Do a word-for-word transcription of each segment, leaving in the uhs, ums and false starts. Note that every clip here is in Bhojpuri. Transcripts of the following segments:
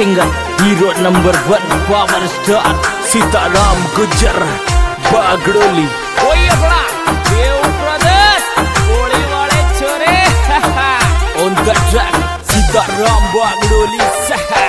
Singer hero number one power star Sitaram Gujjar Bagdoli. कोई अपना देव प्रदेश गोली वाले छोरे on the track Sitaram Bagdoli सहा।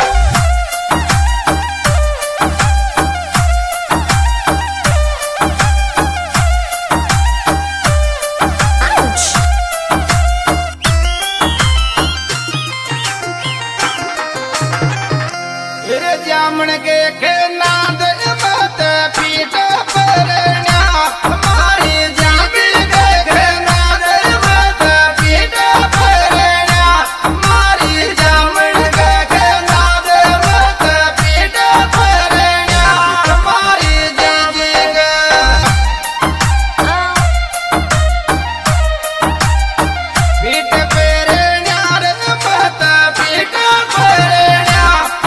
जामन के के नाद मत पीट परण्या हमारी जामन के के नाद मत पीट परण्या हमारी जामन के के नाद मत पीट परण्या हमारी जीजी के पीट परण्या मत पीट परण्या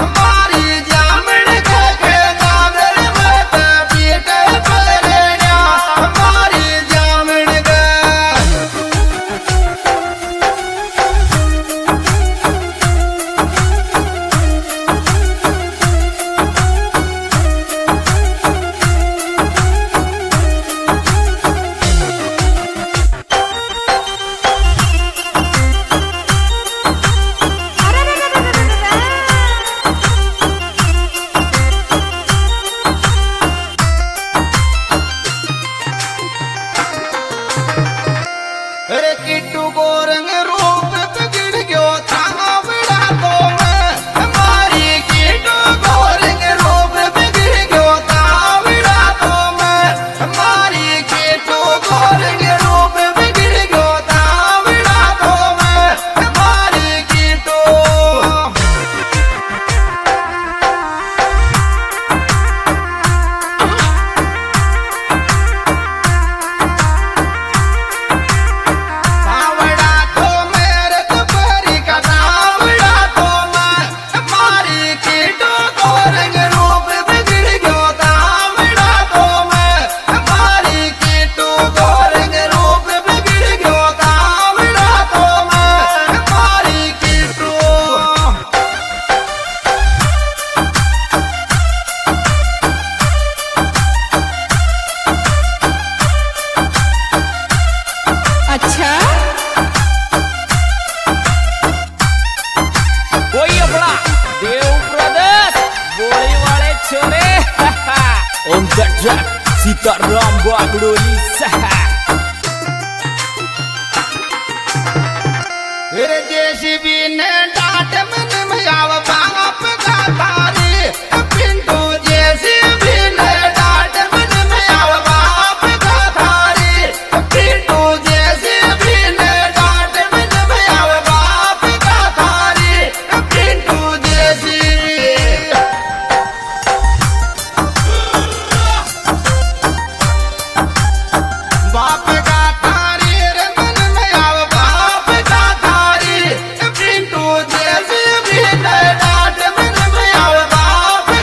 अरे किट्टू को रंग रूप बिगड़ गयो था बड़ा तो मैं हमारी किट्टू को रंग रूप बिगड़ गयो था बड़ा तो मैं हमारी किट्टू को रंग रूप बिगड़ गयो था बड़ा तो मैं हमारी Kittu on the track Sitaram Bagdoli सहा। फिर जेसीबी ने डांट मन में आव बाप का तारी पिंटू जेसीबी ने डांट मन में आव बाप का तारी पिंटू जेसीबी ने डांट मन में आव बाप का तारी पिंटू जेसीबी बाप का थारी रतन में आव बाप का थारी पिंटू जेसीबी ने डांट मन में आव बाप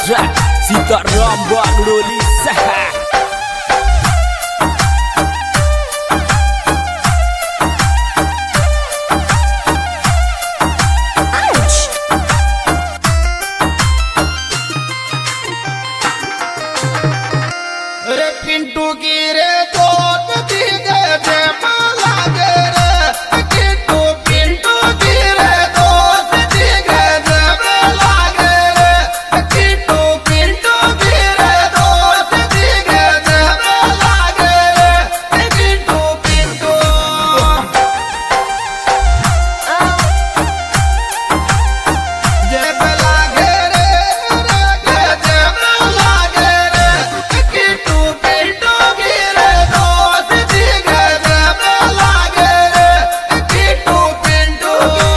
track Sitaram Bang Roli Sah. रे पिंटू की रे दोस्त दी गए थे माला गे रे किट्टू पिंटू की रे दोस्त दी गए थे माला गे रे किट्टू पिंटू की रे दोस्त दी गए थे माला गे रे किट्टू पिंटू जे बला गे रे रे जे बला गे रे किट्टू पिंटू की रे दोस्त दी गए थे माला गे रे किट्टू पिंटू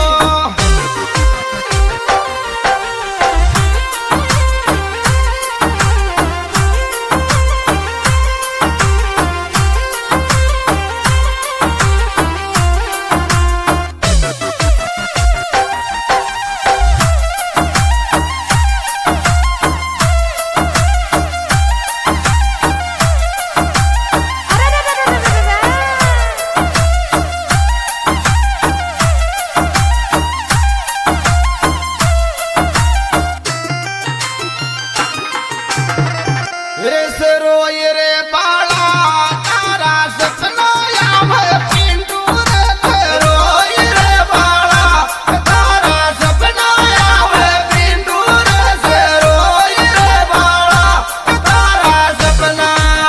रे सरोय रे बाला तारा सपना याम पिंटू रे सरोय रे बाला तारा सपना याम पिंटू रे सरोय रे बाला तारा सपना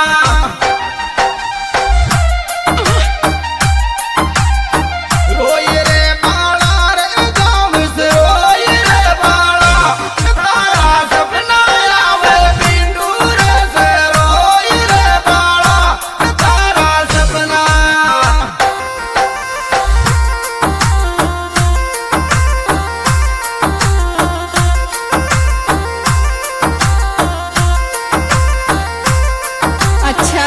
रोय रे बाला रे गाँव सरोय रे बाला तारा सपना याम पिंटू रे सरोय रे बाला तारा सपना अच्छा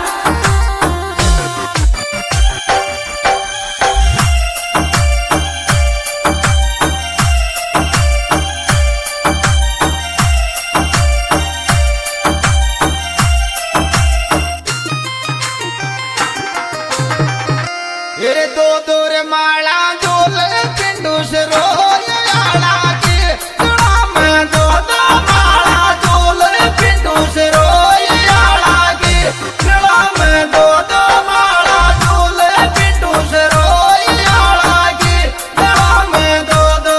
रे दो दूर माला झोले पिंडू से रोय आला की गला में दो दो माला झोले पिंडू से रोय आला की गला में दो दो माला झोले पिंडू से रोय आला की गला में दो दो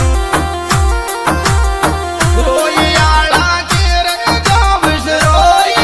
रोई आला की रे गाँव से रोई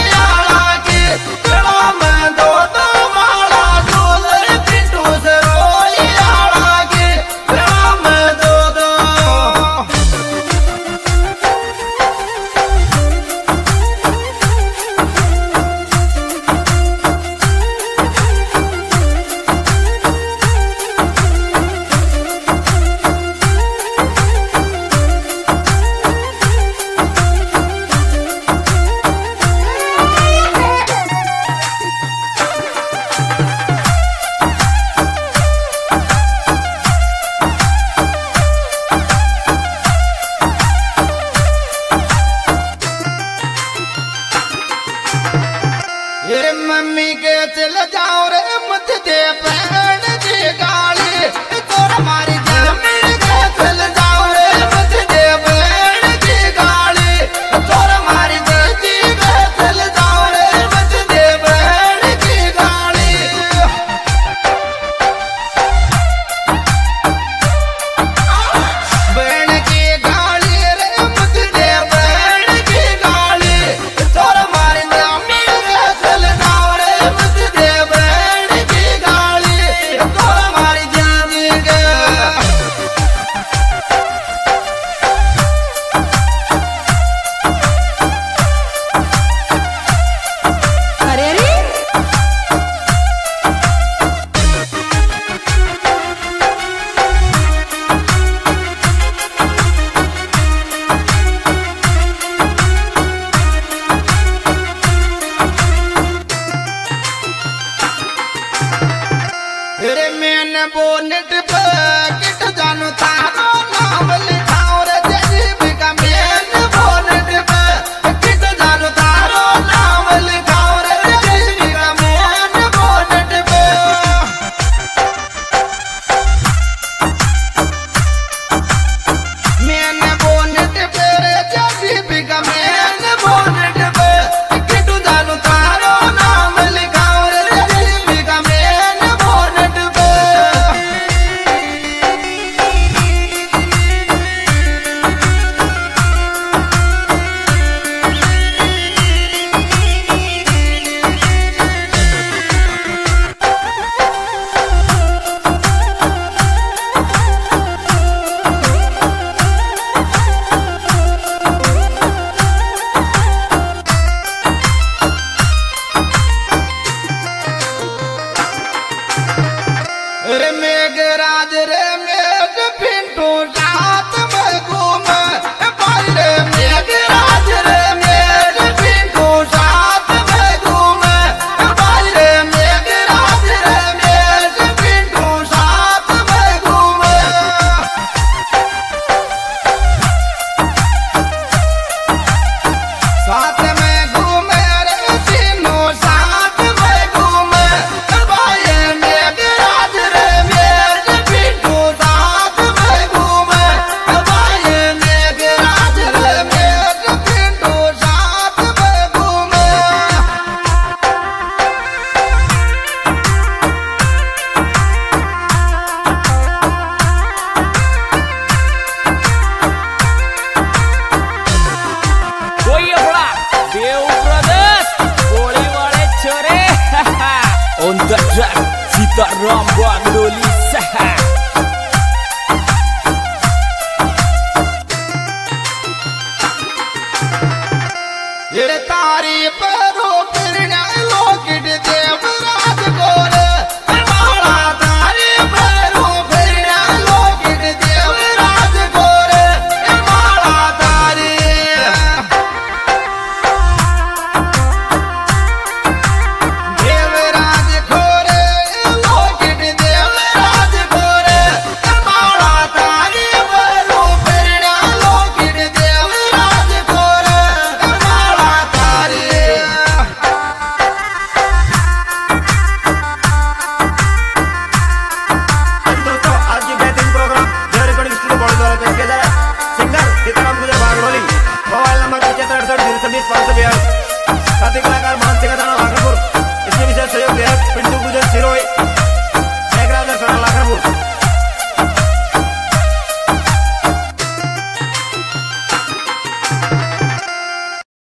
Sitaram Bagdoli Sah